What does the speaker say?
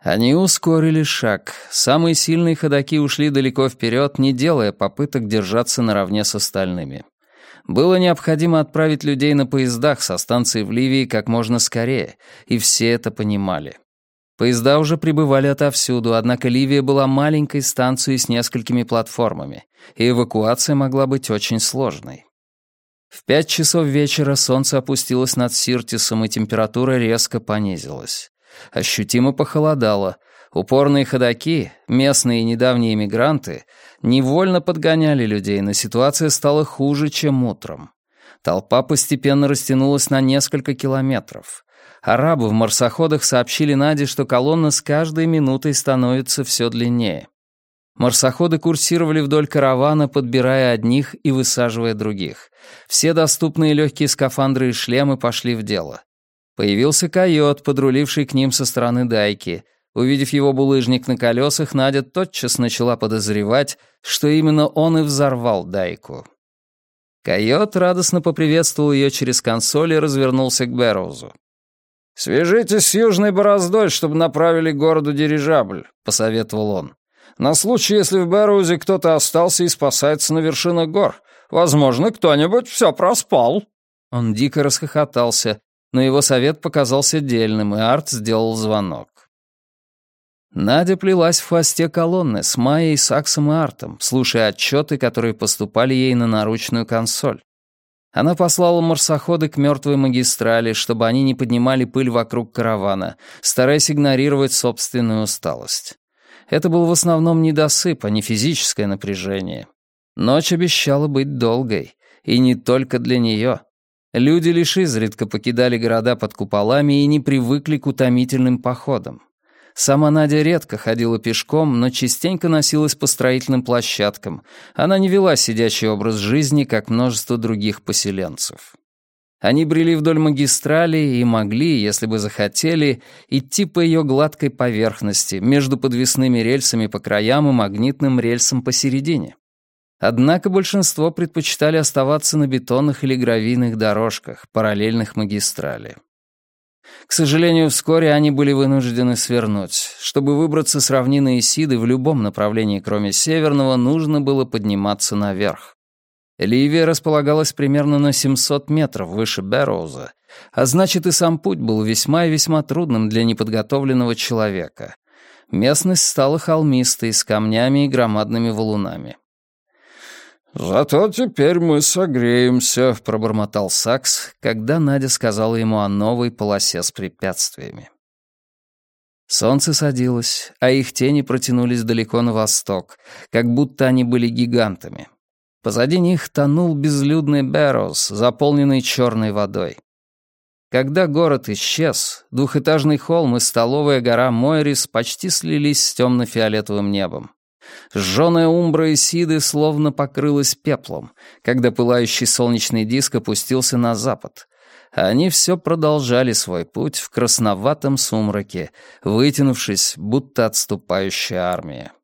Они ускорили шаг. Самые сильные ходоки ушли далеко вперед, не делая попыток держаться наравне с остальными. Было необходимо отправить людей на поездах со станции в Ливии как можно скорее, и все это понимали. Поезда уже прибывали отовсюду, однако Ливия была маленькой станцией с несколькими платформами, и эвакуация могла быть очень сложной. В 5 часов вечера солнце опустилось над Сиртисом, и температура резко понизилась. Ощутимо похолодало. Упорные ходоки, местные и недавние эмигранты, невольно подгоняли людей, но ситуация стала хуже, чем утром. Толпа постепенно растянулась на несколько километров. Арабы в марсоходах сообщили Наде, что колонна с каждой минутой становится все длиннее. Марсоходы курсировали вдоль каравана, подбирая одних и высаживая других. Все доступные легкие скафандры и шлемы пошли в дело. Появился койот, подруливший к ним со стороны Дайки. Увидев его булыжник на колесах, Надя тотчас начала подозревать, что именно он и взорвал Дайку. Койот радостно поприветствовал ее через консоль и развернулся к Бэрроузу. «Свяжитесь с Южной Бороздой, чтобы направили к городу дирижабль», — посоветовал он. «На случай, если в Бэрроузе кто-то остался и спасается на вершинах гор. Возможно, кто-нибудь все проспал». Он дико расхохотался, но его совет показался дельным, и Арт сделал звонок. Надя плелась в хвосте колонны с Майей, Саксом и Артом, слушая отчеты, которые поступали ей на наручную консоль. Она послала марсоходы к мертвой магистрали, чтобы они не поднимали пыль вокруг каравана, стараясь игнорировать собственную усталость. Это был в основном недосып, а не физическое напряжение. Ночь обещала быть долгой, и не только для нее. Люди лишь изредка покидали города под куполами и не привыкли к утомительным походам. Сама Надя редко ходила пешком, но частенько носилась по строительным площадкам. Она не вела сидячий образ жизни, как множество других поселенцев. Они брели вдоль магистрали и могли, если бы захотели, идти по ее гладкой поверхности, между подвесными рельсами по краям и магнитным рельсом посередине. Однако большинство предпочитали оставаться на бетонных или гравийных дорожках, параллельных магистрали. К сожалению, вскоре они были вынуждены свернуть. Чтобы выбраться с равнины Исиды в любом направлении, кроме северного, нужно было подниматься наверх. Ливия располагалась примерно на 700 метров выше Бэрроуза, а значит, и сам путь был весьма и весьма трудным для неподготовленного человека. Местность стала холмистой, с камнями и громадными валунами. «Зато теперь мы согреемся», — пробормотал Сакс, когда Надя сказала ему о новой полосе с препятствиями. Солнце садилось, а их тени протянулись далеко на восток, как будто они были гигантами. Позади них тонул безлюдный Бэрроуз, заполненный черной водой. Когда город исчез, двухэтажный холм и столовая гора Мойрис почти слились с темно-фиолетовым небом. Сжёная умбра Исиды словно покрылась пеплом, когда пылающий солнечный диск опустился на запад. А они все продолжали свой путь в красноватом сумраке, вытянувшись, будто отступающая армия.